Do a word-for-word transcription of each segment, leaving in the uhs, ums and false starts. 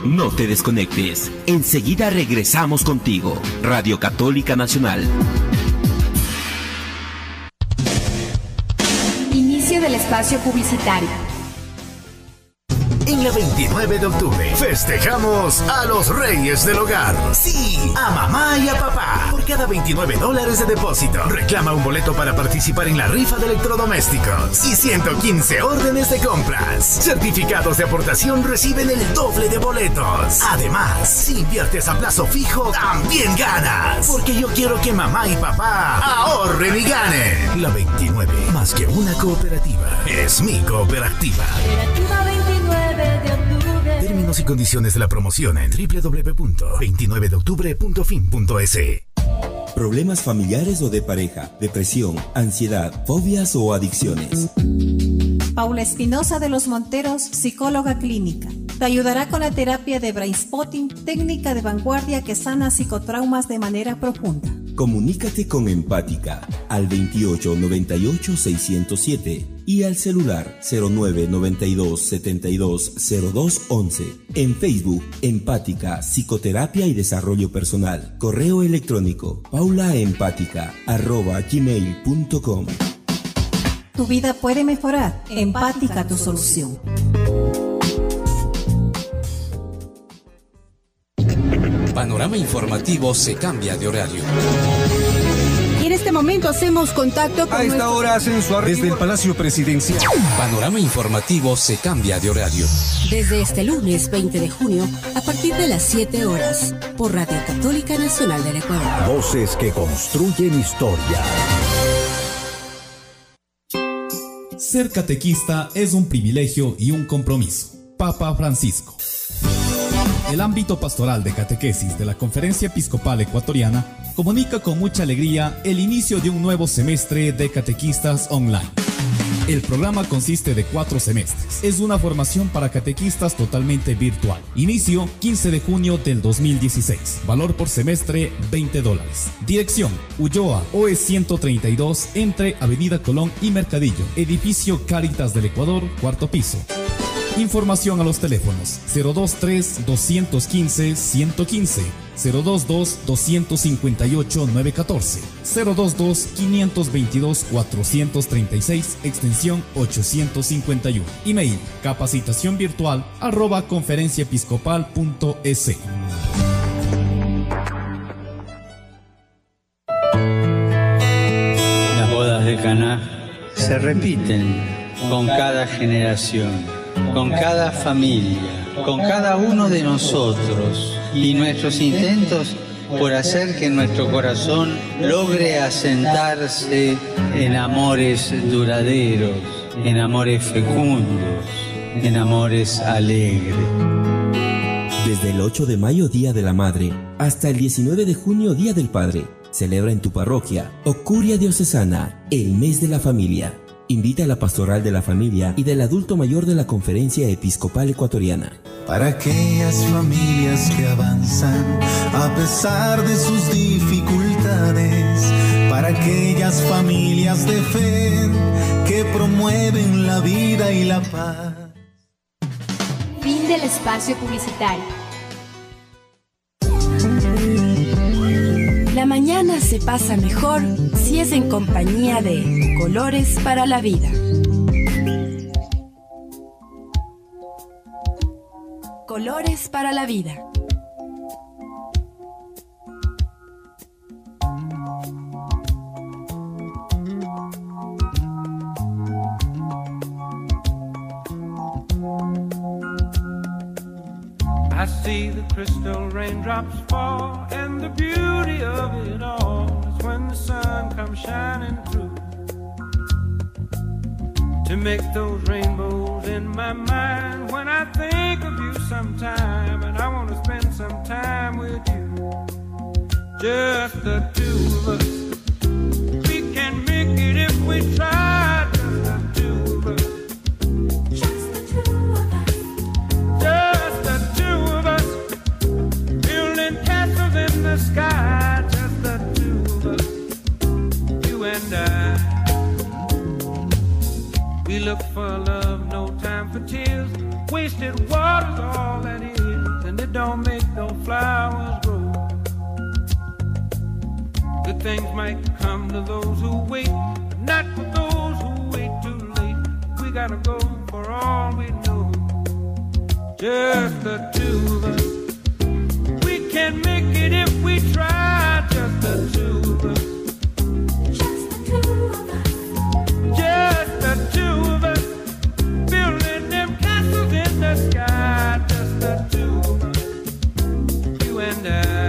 No te desconectes. Enseguida regresamos contigo. Radio Católica Nacional. Inicio del espacio publicitario. En la veintinueve de octubre festejamos a los reyes del hogar. Sí, a mamá y a papá. Por cada veintinueve dólares de depósito, reclama un boleto para participar en la rifa de electrodomésticos y ciento quince órdenes de compras. Certificados de aportación reciben el doble de boletos. Además, si inviertes a plazo fijo, también ganas. Porque yo quiero que mamá y papá ahorren y ganen. La veintinueve, más que una cooperativa, es mi cooperativa. Cooperativa veintinueve de octubre. Términos y condiciones de la promoción en doble u doble u doble u punto veintinueve de octubre punto fin punto es. ¿Problemas familiares o de pareja? ¿Depresión, ansiedad, fobias o adicciones? Paula Espinosa de los Monteros, psicóloga clínica. Te ayudará con la terapia de Brainspotting, técnica de vanguardia que sana psicotraumas de manera profunda. Comunícate con Empática al veintiocho noventa y ocho seiscientos siete y al celular cero nueve noventa y dos setenta y dos cero dos once. En Facebook, Empática, Psicoterapia y Desarrollo Personal. Correo electrónico paulaempática arroba gmail punto com. Tu vida puede mejorar. Empática, tu solución. Panorama Informativo se cambia de horario. Y en este momento hacemos contacto con... A esta nuestro... hora hacen su arribo desde el Palacio Presidencial. Panorama Informativo se cambia de horario. Desde este lunes veinte de junio, a partir de las siete horas, por Radio Católica Nacional del Ecuador. Voces que construyen historia. Ser catequista es un privilegio y un compromiso. Papa Francisco. El ámbito pastoral de catequesis de la Conferencia Episcopal Ecuatoriana comunica con mucha alegría el inicio de un nuevo semestre de catequistas online. El programa consiste de cuatro semestres. Es una formación para catequistas totalmente virtual. Inicio quince de junio del dos mil dieciséis. Valor por semestre veinte dólares. Dirección Ulloa, O E ciento treinta y dos, entre Avenida Colón y Mercadillo. Edificio Cáritas del Ecuador, cuarto piso. Información a los teléfonos cero dos tres, dos uno cinco, uno uno cinco, cero dos dos, dos cinco ocho, nueve uno cuatro, cero dos dos, cinco dos dos, cuatro tres seis, extensión ochocientos cincuenta y uno. Email capacitación virtual arroba conferenciaepiscopal punto es. Las bodas de Caná se repiten con cada generación, con cada familia, con cada uno de nosotros, y nuestros intentos por hacer que nuestro corazón logre asentarse en amores duraderos, en amores fecundos, en amores alegres. Desde el ocho de mayo, Día de la Madre, hasta el diecinueve de junio, Día del Padre, celebra en tu parroquia o curia diocesana el mes de la familia. Invita a la pastoral de la familia y del adulto mayor de la Conferencia Episcopal Ecuatoriana. Para aquellas familias que avanzan a pesar de sus dificultades, para aquellas familias de fe que promueven la vida y la paz. Fin del espacio publicitario. La mañana se pasa mejor si es en compañía de Colores para la Vida. Colores para la Vida. I see the crystal raindrops fall, and the beauty of it all is when the sun comes shining through to make those rainbows in my mind. When I think of you sometime, and I want to spend some time with you, just the two of us. We can make it if we try, just the two of us. Just the two of us. Just the two of us. Building castles in the sky, just the two of us. You and I. We look for love, no time for tears. Wasted water's all that is. and it don't make no flowers grow. Good things might come to those who wait, but not for those who wait too late. We gotta go for all we know, just the two of us. We can make it if we try, just the two of us. Just the two of us. Just the two of us. Building them castles in the sky, just the two of us. You and I.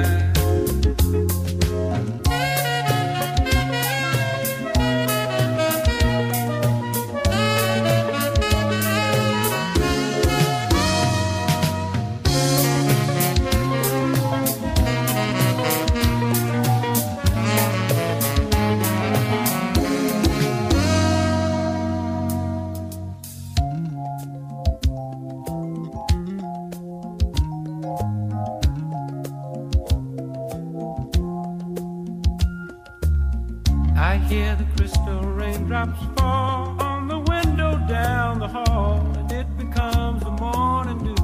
I hear the crystal raindrops fall on the window down the hall, and it becomes the morning dew.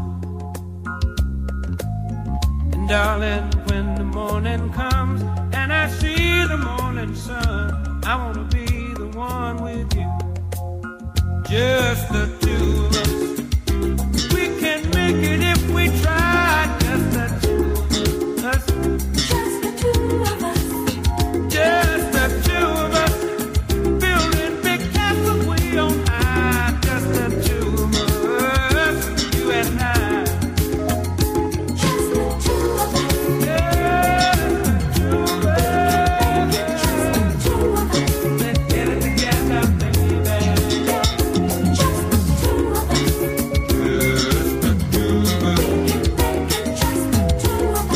And darling, when the morning comes and I see the morning sun, I wanna be the one with you, just the two of us. We can make it if we try, just the two of us. Just the two of us. Just the two of us. Building big castles way on high, just the two of us. You and I. Just the two of us. Just the two of us. Just the two of us. Let's get it together, baby. Just the two of us. Just the two of us. Just the two of us.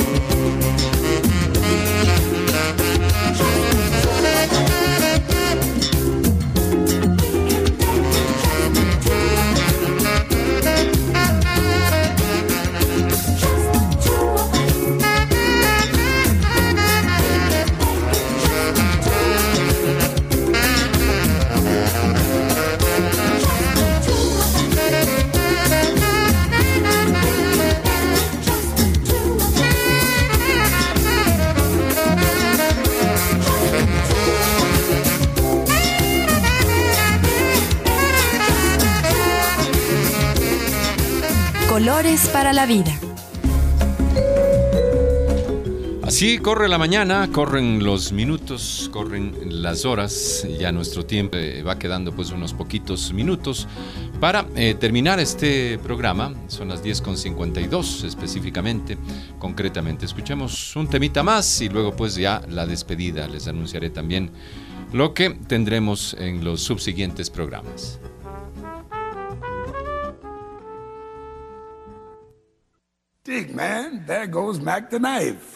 Colores para la vida. Así corre la mañana, corren los minutos, corren las horas, ya nuestro tiempo eh, va quedando pues unos poquitos minutos para eh, terminar este programa. Son las diez con cincuenta y dos específicamente, concretamente. Escuchemos un temita más y luego pues ya la despedida. Les anunciaré también lo que tendremos en los subsiguientes programas. Dig, man, there goes Mac the knife.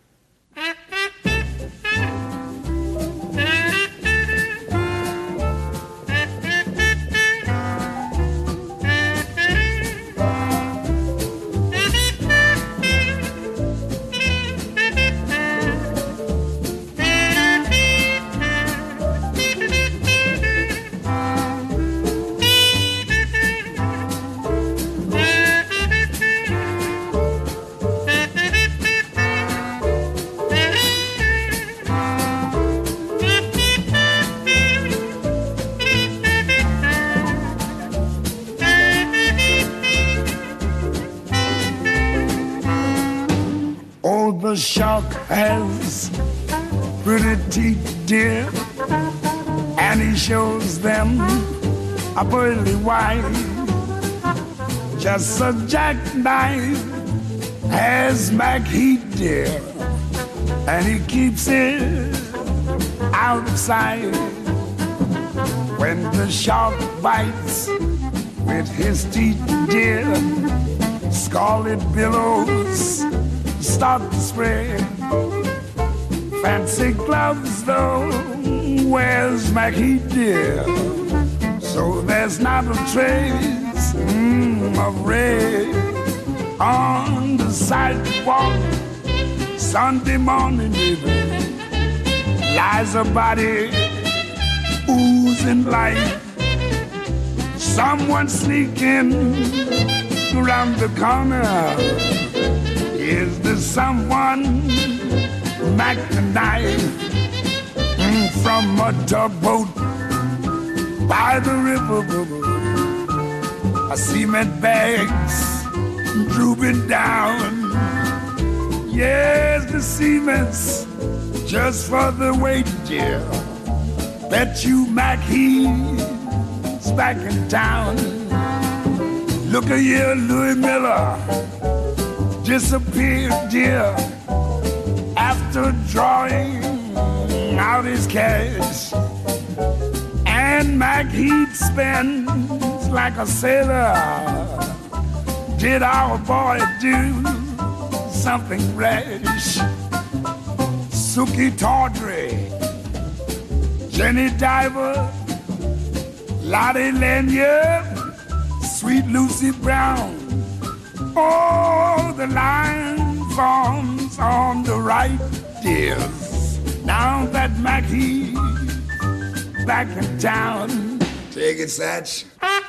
The shark has pretty teeth, dear, and he shows them a pearly white. Just a jackknife has Mac Heat, dear, and he keeps it out of sight. When the shark bites with his teeth, dear, scarlet billows start to spread. Fancy gloves though, where's Mac Heat, dear? So there's not a trace mm, of red on the sidewalk. Sunday morning, baby, lies a body oozing life. Someone sneaking around the corner. Is there someone Mac the knife from a tugboat by the river? I cement bags drooping down. Yes, the cement's just for the weight, dear. Bet you Mac he's back in town. Look at here, Louis Miller disappeared, dear, after drawing out his cash. And Mac he'd spend like a sailor. Did our boy do something rash? Suki Tawdry, Jenny Diver, Lottie Lanyard, Sweet Lucy Brown. Oh, the line forms on the right, dears. Now that Mackie's back in town. Take it, Satch.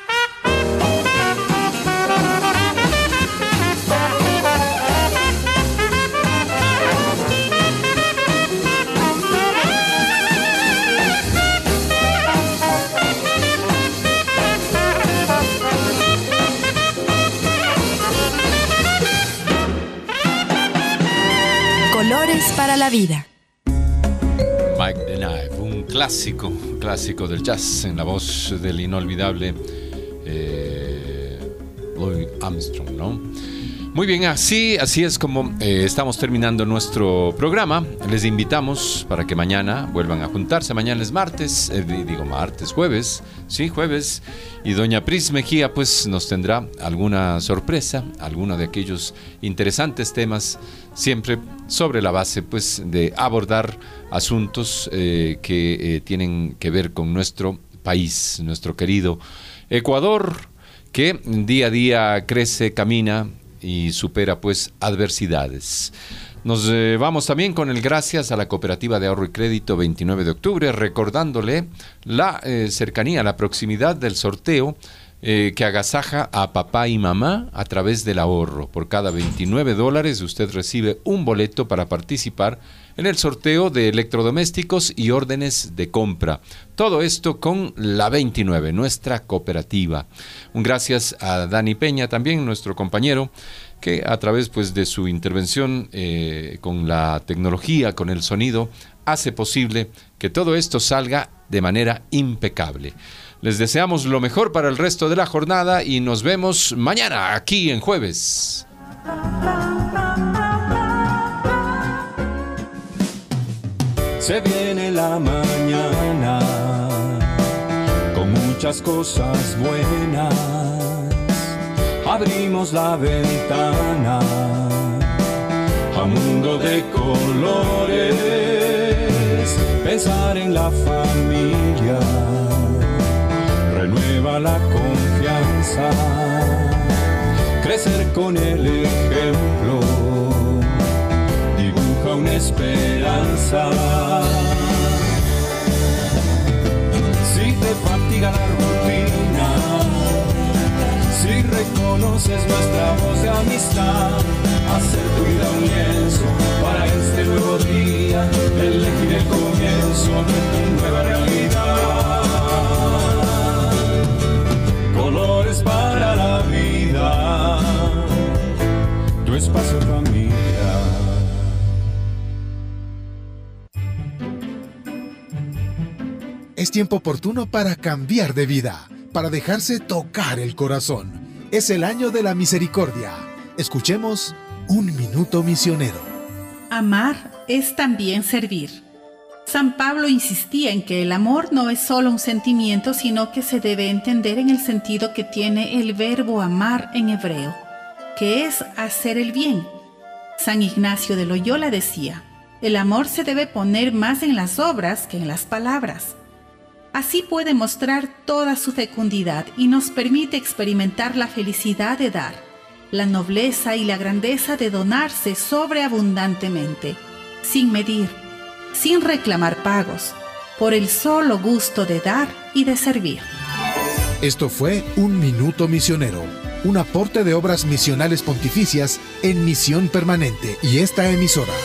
Colores para la vida. Mike the Knife, un clásico, un clásico del jazz en la voz del inolvidable eh, Louis Armstrong, ¿no? Muy bien, así, así es como eh, estamos terminando nuestro programa. Les invitamos para que mañana vuelvan a juntarse. Mañana es martes, eh, digo martes, jueves, sí, jueves. Y doña Pris Mejía pues nos tendrá alguna sorpresa, alguno de aquellos interesantes temas, siempre sobre la base pues de abordar asuntos eh, que eh, tienen que ver con nuestro país, nuestro querido Ecuador, que día a día crece, camina y supera pues adversidades. Nos eh, vamos también con el gracias a la Cooperativa de Ahorro y Crédito veintinueve de octubre, recordándole la eh, cercanía, la proximidad del sorteo eh, que agasaja a papá y mamá a través del ahorro. Por cada veintinueve dólares usted recibe un boleto para participar en el sorteo de electrodomésticos y órdenes de compra. Todo esto con la veintinueve, nuestra cooperativa. Un gracias a Dani Peña también, nuestro compañero, que a través pues de su intervención eh, con la tecnología, con el sonido, hace posible que todo esto salga de manera impecable. Les deseamos lo mejor para el resto de la jornada y nos vemos mañana aquí en Jueves. Se viene la mañana con muchas cosas buenas. Abrimos la ventana a un mundo de colores. Pensar en la familia renueva la confianza. Crecer con el ejemplo dibuja una esperanza. Si te fatiga la rutina, si reconoces nuestra voz de amistad, hacer tu vida un lienzo para este nuevo día, elegir el comienzo de tu nueva realidad. Colores para la vida, tu espacio familia. Es tiempo oportuno para cambiar de vida, para dejarse tocar el corazón. Es el año de la misericordia. Escuchemos Un Minuto Misionero. Amar es también servir. San Pablo insistía en que el amor no es solo un sentimiento, sino que se debe entender en el sentido que tiene el verbo amar en hebreo, que es hacer el bien. San Ignacio de Loyola decía, el amor se debe poner más en las obras que en las palabras. Así puede mostrar toda su fecundidad y nos permite experimentar la felicidad de dar, la nobleza y la grandeza de donarse sobreabundantemente, sin medir, sin reclamar pagos, por el solo gusto de dar y de servir. Esto fue Un Minuto Misionero, un aporte de obras misionales pontificias en misión permanente. Y esta emisora.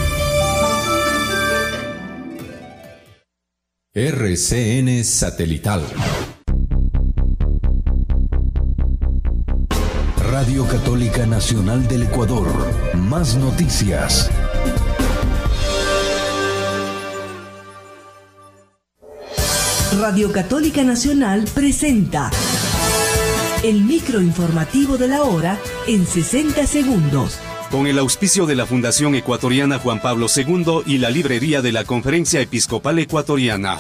R C N Satelital. Radio Católica Nacional del Ecuador. Más noticias. Radio Católica Nacional presenta el microinformativo de la hora en sesenta segundos. Con el auspicio de la Fundación Ecuatoriana Juan Pablo segundo y la librería de la Conferencia Episcopal Ecuatoriana.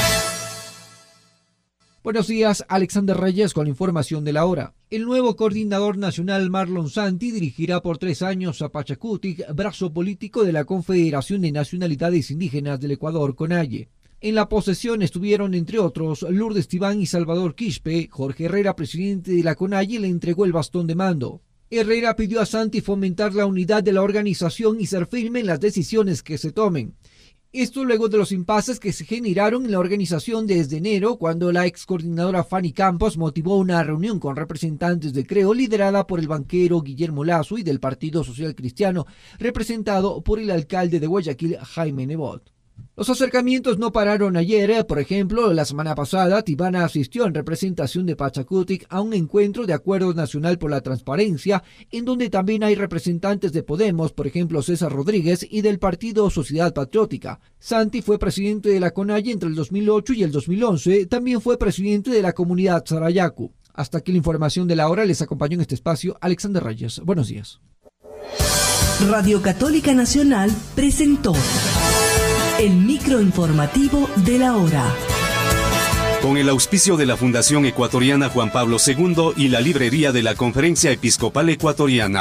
Buenos días, Alexander Reyes con la información de la hora. El nuevo coordinador nacional Marlon Santi dirigirá por tres años a Pachacutic, brazo político de la Confederación de Nacionalidades Indígenas del Ecuador, CONAIE. En la posesión estuvieron, entre otros, Lourdes Tibán y Salvador Quispe. Jorge Herrera, presidente de la CONAIE, le entregó el bastón de mando. Herrera pidió a Santi fomentar la unidad de la organización y ser firme en las decisiones que se tomen. Esto luego de los impases que se generaron en la organización desde enero, cuando la ex coordinadora Fanny Campos motivó una reunión con representantes de Creo, liderada por el banquero Guillermo Lazo, y del Partido Social Cristiano, representado por el alcalde de Guayaquil, Jaime Nebot. Los acercamientos no pararon ayer. Por ejemplo, la semana pasada, Tibana asistió en representación de Pachacutic a un encuentro de Acuerdo Nacional por la Transparencia, en donde también hay representantes de Podemos, por ejemplo César Rodríguez, y del Partido Sociedad Patriótica. Santi fue presidente de la CONAIE entre el dos mil ocho y el dos mil once, también fue presidente de la comunidad Sarayacu. Hasta aquí la información de la hora. Les acompañó en este espacio Alexander Reyes. Buenos días. Radio Católica Nacional presentó el microinformativo de la hora. Con el auspicio de la Fundación Ecuatoriana Juan Pablo segundo y la librería de la Conferencia Episcopal Ecuatoriana.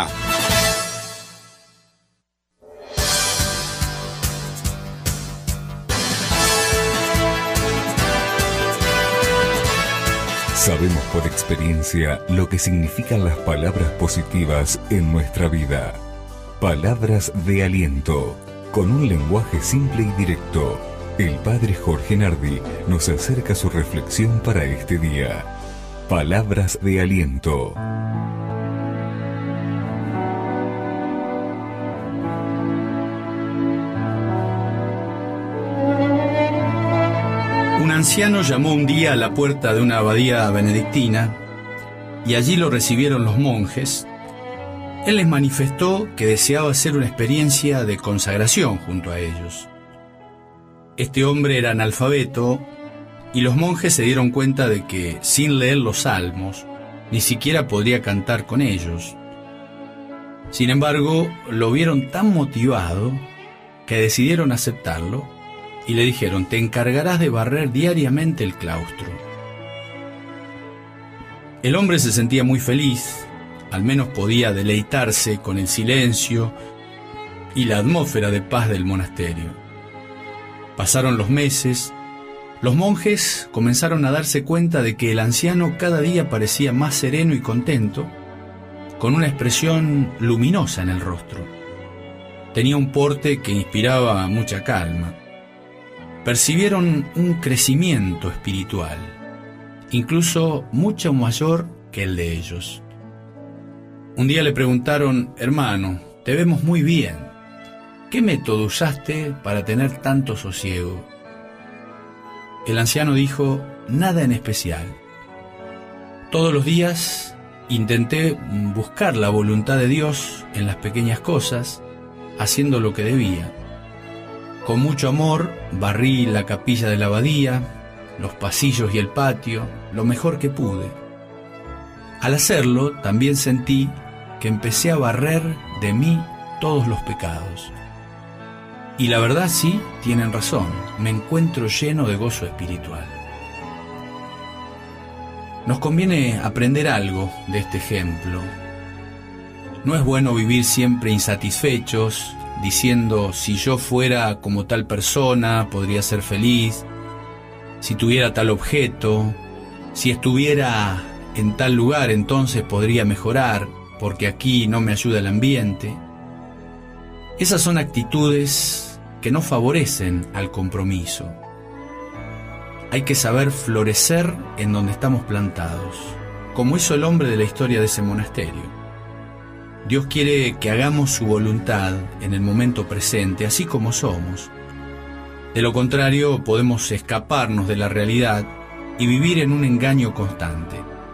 Sabemos por experiencia lo que significan las palabras positivas en nuestra vida. Palabras de aliento. Con un lenguaje simple y directo, el Padre Jorge Nardi nos acerca su reflexión para este día. Palabras de aliento. Un anciano llamó un día a la puerta de una abadía benedictina y allí lo recibieron los monjes. Él les manifestó que deseaba hacer una experiencia de consagración junto a ellos. Este hombre era analfabeto y los monjes se dieron cuenta de que, sin leer los salmos, ni siquiera podría cantar con ellos. Sin embargo, lo vieron tan motivado que decidieron aceptarlo y le dijeron: te encargarás de barrer diariamente el claustro. El hombre se sentía muy feliz. Al menos podía deleitarse con el silencio y la atmósfera de paz del monasterio. Pasaron los meses. Los monjes comenzaron a darse cuenta de que el anciano cada día parecía más sereno y contento, con una expresión luminosa en el rostro. Tenía un porte que inspiraba mucha calma. Percibieron un crecimiento espiritual, incluso mucho mayor que el de ellos. Un día le preguntaron: hermano, te vemos muy bien. ¿Qué método usaste para tener tanto sosiego? El anciano dijo: nada en especial. Todos los días intenté buscar la voluntad de Dios en las pequeñas cosas, haciendo lo que debía. Con mucho amor barrí la capilla de la abadía, los pasillos y el patio, lo mejor que pude. Al hacerlo, también sentí que empecé a barrer de mí todos los pecados. Y la verdad, sí, tienen razón, me encuentro lleno de gozo espiritual. Nos conviene aprender algo de este ejemplo. No es bueno vivir siempre insatisfechos, diciendo: si yo fuera como tal persona, podría ser feliz, si tuviera tal objeto, si estuviera en tal lugar, entonces podría mejorar, porque aquí no me ayuda el ambiente. Esas son actitudes que no favorecen al compromiso. Hay que saber florecer en donde estamos plantados, como hizo el hombre de la historia de ese monasterio. Dios quiere que hagamos su voluntad en el momento presente, así como somos. De lo contrario, podemos escaparnos de la realidad y vivir en un engaño constante.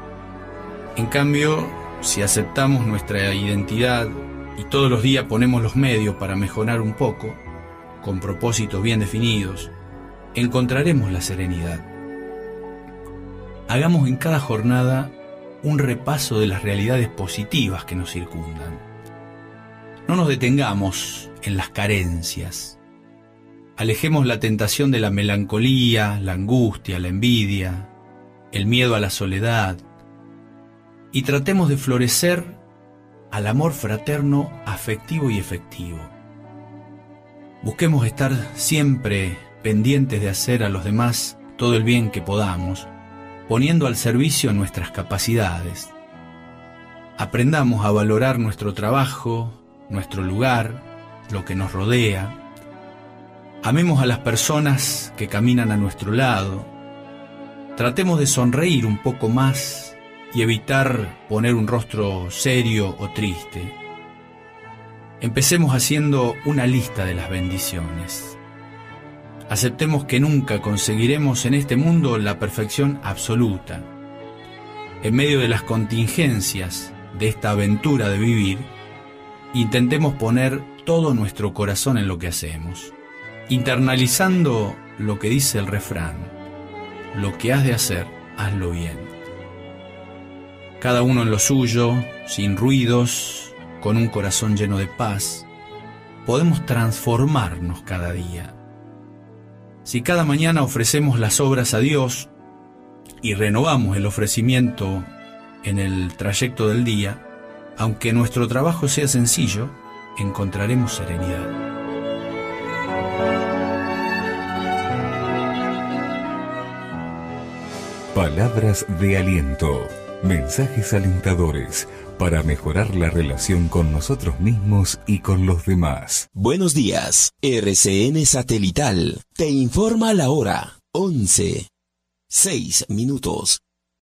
En cambio, si aceptamos nuestra identidad y todos los días ponemos los medios para mejorar un poco, con propósitos bien definidos, encontraremos la serenidad. Hagamos en cada jornada un repaso de las realidades positivas que nos circundan. No nos detengamos en las carencias. Alejemos la tentación de la melancolía, la angustia, la envidia, el miedo a la soledad, y tratemos de florecer al amor fraterno, afectivo y efectivo. Busquemos estar siempre pendientes de hacer a los demás todo el bien que podamos, poniendo al servicio nuestras capacidades. Aprendamos a valorar nuestro trabajo, nuestro lugar, lo que nos rodea. Amemos a las personas que caminan a nuestro lado. Tratemos de sonreír un poco más y evitar poner un rostro serio o triste. Empecemos haciendo una lista de las bendiciones. Aceptemos que nunca conseguiremos en este mundo la perfección absoluta. En medio de las contingencias de esta aventura de vivir, intentemos poner todo nuestro corazón en lo que hacemos, internalizando lo que dice el refrán: lo que has de hacer, hazlo bien. Cada uno en lo suyo, sin ruidos, con un corazón lleno de paz, podemos transformarnos cada día. Si cada mañana ofrecemos las obras a Dios y renovamos el ofrecimiento en el trayecto del día, aunque nuestro trabajo sea sencillo, encontraremos serenidad. Palabras de aliento, mensajes alentadores para mejorar la relación con nosotros mismos y con los demás. Buenos días, R C N Satelital te informa la hora, once, seis minutos.